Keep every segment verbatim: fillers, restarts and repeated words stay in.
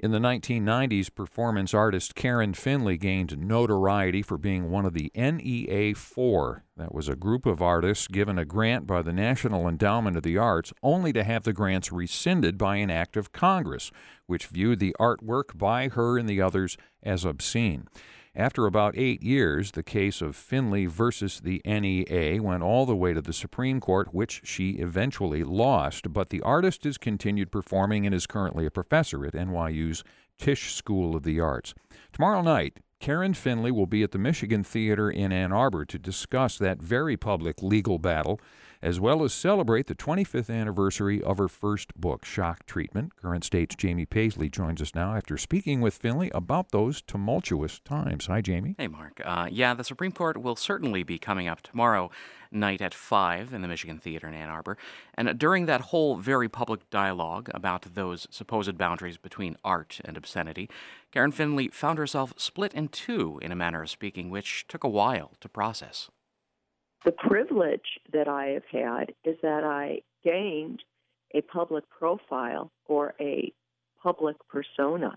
In the nineteen nineties, performance artist Karen Finley gained notoriety for being one of the N E A four. That was a group of artists given a grant by the National Endowment of the Arts, only to have the grants rescinded by an act of Congress, which viewed the artwork by her and the others as obscene. After about eight years, the case of Finley versus the N E A went all the way to the Supreme Court, which she eventually lost. But the artist has continued performing and is currently a professor at N Y U's Tisch School of the Arts. Tomorrow night, Karen Finley will be at the Michigan Theater in Ann Arbor to discuss that very public legal battle, as well as celebrate the twenty-fifth anniversary of her first book, Shock Treatment. Current State's Jamie Paisley joins us now after speaking with Finley about those tumultuous times. Hi, Jamie. Hey, Mark. Uh, yeah, the Supreme Court will certainly be coming up tomorrow night at five in the Michigan Theater in Ann Arbor. And during that whole very public dialogue about those supposed boundaries between art and obscenity, Karen Finley found herself split in two, in a manner of speaking, which took a while to process. The privilege that I have had is that I gained a public profile or a public persona,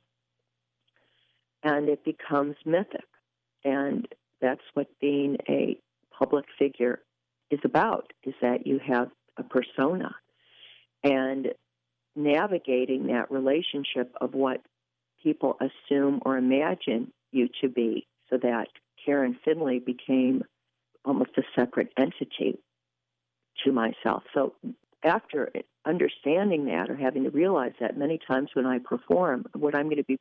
and it becomes mythic. And that's what being a public figure is about, is that you have a persona. And navigating that relationship of what people assume or imagine you to be, so that Karen Finley became almost a separate entity to myself. So after understanding that, or having to realize that, many times when I perform, what I'm going to be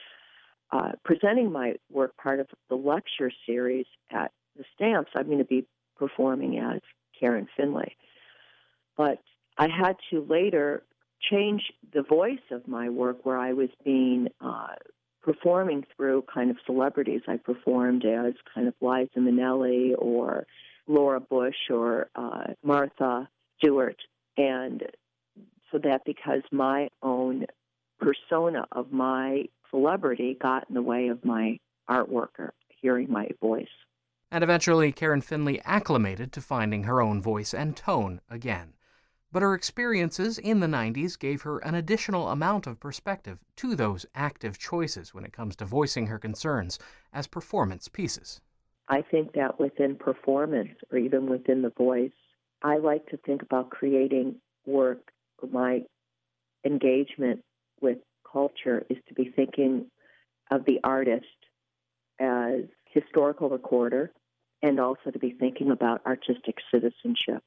uh, presenting my work, part of the lecture series at the Stamps, I'm going to be performing as Karen Finley. But I had to later change the voice of my work, where I was being uh, performing through kind of celebrities. I performed as kind of Liza Minnelli or Laura Bush or uh, Martha Stewart. And so that because my own persona of my celebrity got in the way of my artwork or hearing my voice. And eventually, Karen Finley acclimated to finding her own voice and tone again. But her experiences in the nineties gave her an additional amount of perspective to those active choices when it comes to voicing her concerns as performance pieces. I think that within performance, or even within the voice, I like to think about creating work. My engagement with culture is to be thinking of the artist as historical recorder, and also to be thinking about artistic citizenship.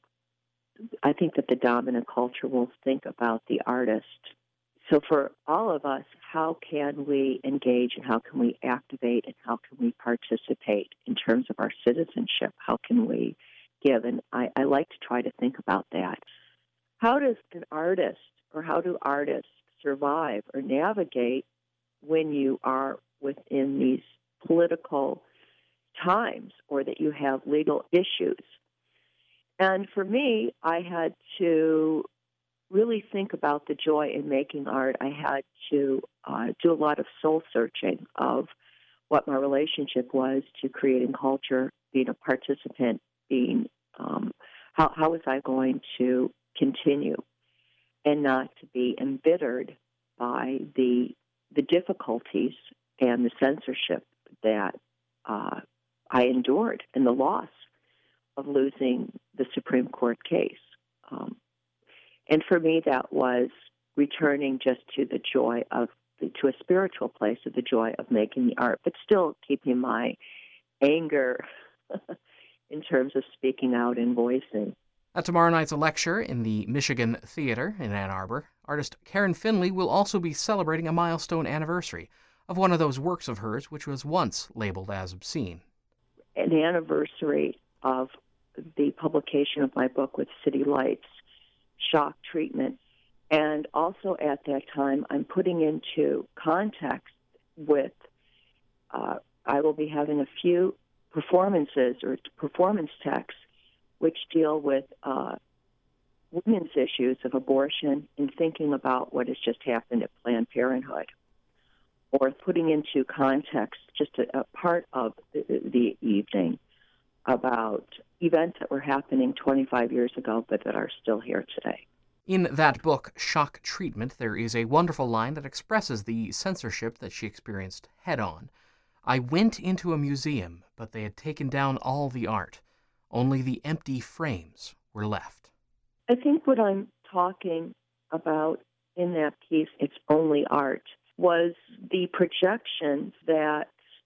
I think that the dominant culture will think about the artist. So for all of us, how can we engage and how can we activate and how can we participate in terms of our citizenship? How can we give? And I, I like to try to think about that. How does an artist, or how do artists survive or navigate when you are within these political times, or that you have legal issues? And for me, I had to really think about the joy in making art. I had to uh, do a lot of soul searching of what my relationship was to creating culture, being a participant, being um, how how was I going to continue, and not to be embittered by the the difficulties and the censorship that uh, I endured, and the loss of losing the Supreme Court case. Um, and for me, that was returning just to the joy of, to a spiritual place of the joy of making the art, but still keeping my anger in terms of speaking out and voicing. At tomorrow night's lecture in the Michigan Theater in Ann Arbor, artist Karen Finley will also be celebrating a milestone anniversary of one of those works of hers which was once labeled as obscene. An anniversary of the publication of my book with City Lights, Shock Treatment. And also at that time, I'm putting into context with, uh, I will be having a few performances or performance texts which deal with uh, women's issues of abortion and thinking about what has just happened at Planned Parenthood, or putting into context just a, a part of the, the evening about events that were happening twenty-five years ago but that are still here today. In that book, Shock Treatment, there is a wonderful line that expresses the censorship that she experienced head-on. "I went into a museum, but they had taken down all the art. Only the empty frames were left." I think what I'm talking about in that piece, It's Only Art, was the projections that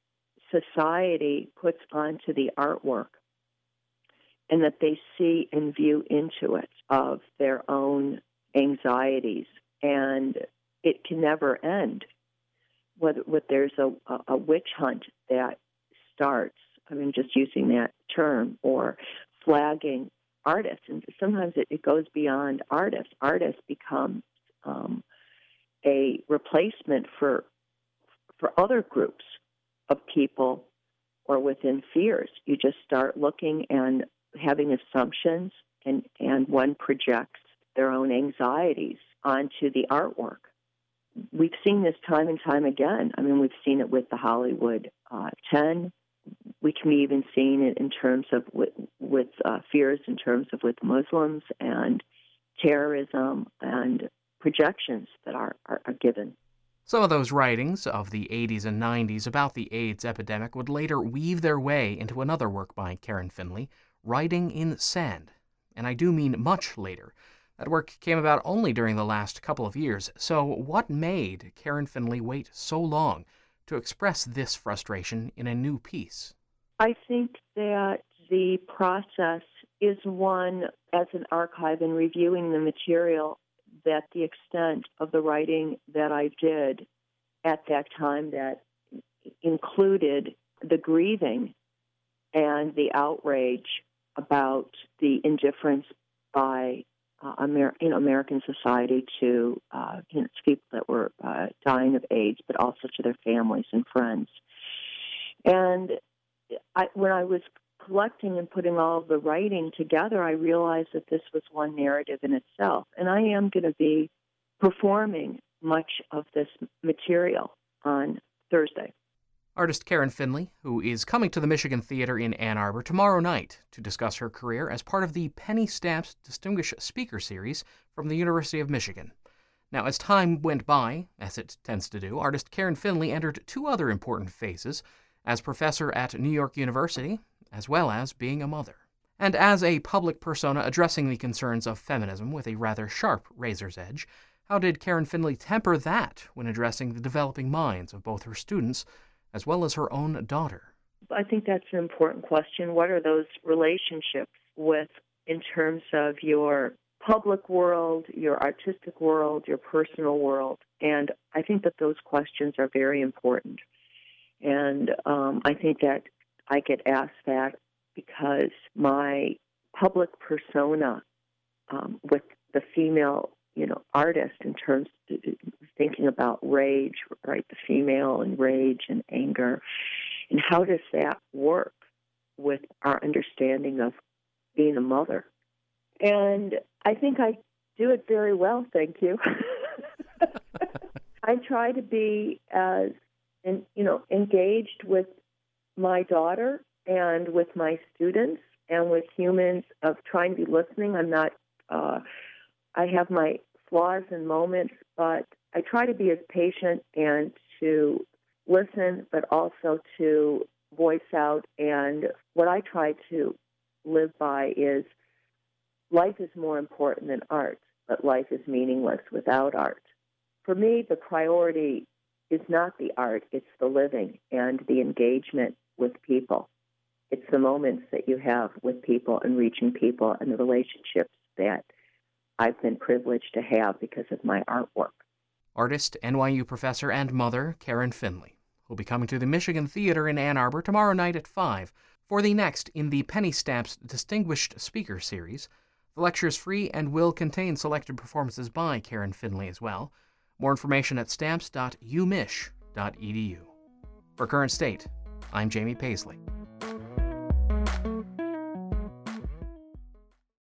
society puts onto the artwork and that they see and view into it of their own anxieties. And it can never end. Whether, whether there's a, a witch hunt that starts, I mean, just using that term, or flagging artists. And sometimes it, it goes beyond artists. Artists become um, a replacement for for other groups of people or within fears. You just start looking and having assumptions, and, and one projects their own anxieties onto the artwork. We've seen this time and time again. I mean, we've seen it with the Hollywood uh, ten. We can be even seen it in terms of with, with uh, fears in terms of with Muslims and terrorism and projections that are, are, are given. Some of those writings of the eighties and nineties about the AIDS epidemic would later weave their way into another work by Karen Finley, Writing in Sand. And I do mean much later. That work came about only during the last couple of years. So what made Karen Finley wait so long to express this frustration in a new piece? I think that the process is one, as an archive and reviewing the material, that the extent of the writing that I did at that time that included the grieving and the outrage about the indifference by uh, Amer- you know, American society to, uh, you know, to people that were uh, dying of AIDS, but also to their families and friends. And I, when I was collecting and putting all of the writing together, I realized that this was one narrative in itself. And I am going to be performing much of this material on Thursday. Artist Karen Finley, who is coming to the Michigan Theater in Ann Arbor tomorrow night to discuss her career as part of the Penny Stamps Distinguished Speaker Series from the University of Michigan. Now, as time went by, as it tends to do, artist Karen Finley entered two other important phases as professor at New York University, as well as being a mother. And as a public persona addressing the concerns of feminism with a rather sharp razor's edge, how did Karen Finley temper that when addressing the developing minds of both her students as well as her own daughter? I think that's an important question. What are those relationships with, in terms of your public world, your artistic world, your personal world? And I think that those questions are very important. And um, I think that I get asked that because my public persona um, with the female, you know, artist, in terms of thinking about rage, right, the female and rage and anger, and how does that work with our understanding of being a mother? And I think I do it very well, thank you. I try to be as, and you know, engaged with my daughter and with my students and with humans, of trying to be listening. I'm not, uh, I have my flaws and moments, but I try to be as patient and to listen, but also to voice out. And what I try to live by is life is more important than art, but life is meaningless without art. For me, the priority is not the art, it's the living and the engagement with people. It's the moments that you have with people and reaching people and the relationships that I've been privileged to have because of my artwork. Artist, N Y U professor, and mother Karen Finley will be coming to the Michigan Theater in Ann Arbor tomorrow night at five for the next in the Penny Stamps Distinguished Speaker Series. The lecture is free and will contain selected performances by Karen Finley as well. More information at stamps dot u mich dot e d u. For Current State, I'm Jamie Paisley.